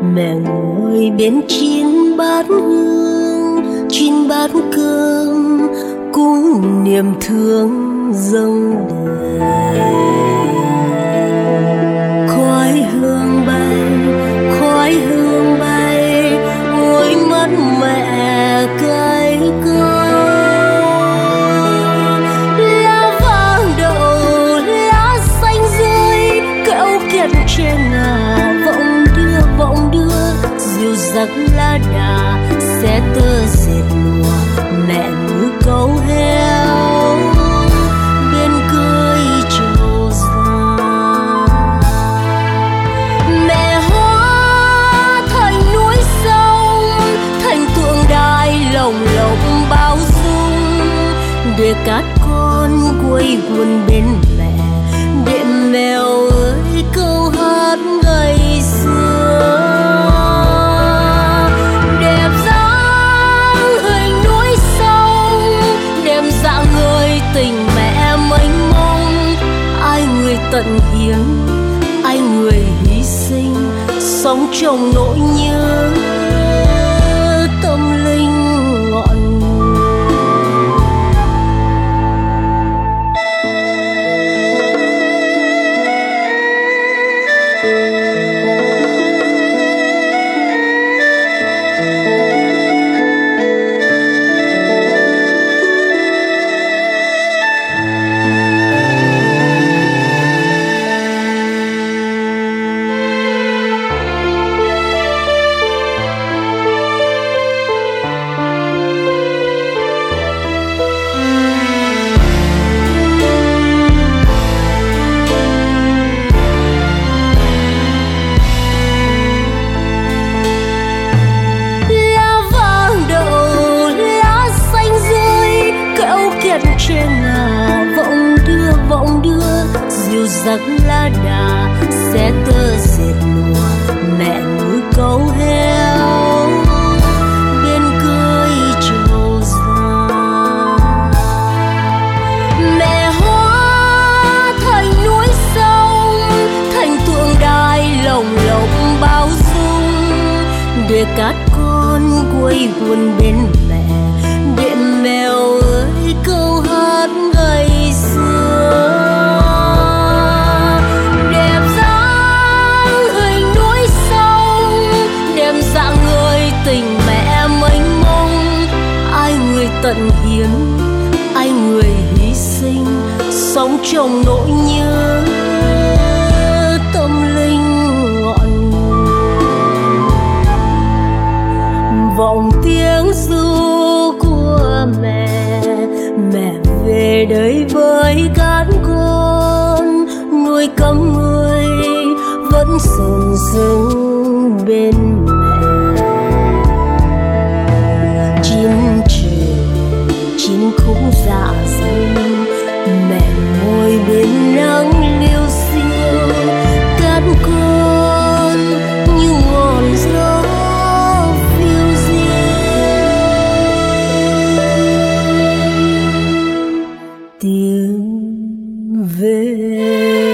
Mẹ ngồi bên chín bát hương, chín bát cơm, cũng niềm thương dâng đời. Khói hương bay, khói hương bay, ôi mất mẹ cay cay. Lá vàng đậu, lá xanh rơi, kẹo kiệt trên ngà vọng đưa, dìu dắt lá đà sẽ tơ dệt lụa. Mẹ như câu heo bên cưới trầu già. Mẹ hóa thành núi sông, thành tượng đài lồng lộng bao dung, để các con quây quần bên mẹ, để mèo ơi câu hát ngày xưa. Đẹp dáng hình núi sông, đẹp dạng người tình mẹ mênh mông. Ai người tận hiến, ai người hy sinh, sống trong nỗi nhớ tâm linh ngọn nguồn. Trên ngà vọng đưa, dìu dắt lá đà sẽ tơ dệt lụa. Mẹ như câu heo bên cưới trầu già. Mẹ hóa thành núi sông, thành tượng đài lồng lộng bao dung, để các con quây quần bên mẹ, để mèo ơi câu hát ngày xưa. Đẹp dáng hình núi sông, đẹp dạng người tình mẹ mênh mông. Ai người tận hiến, ai người hy sinh, sống trong nỗi nhớ tâm linh ngọn nguồn. Vọng tiếng ru của mẹ, mẹ về đây với các con, nuôi cấm người vẫn sừng sững bên mẹ. Chín trường, chín khúc dạ dày, mẹ ngồi bên nắng liêu xiêu. Các con như ngọn gió phiêu diêu, tiếng về.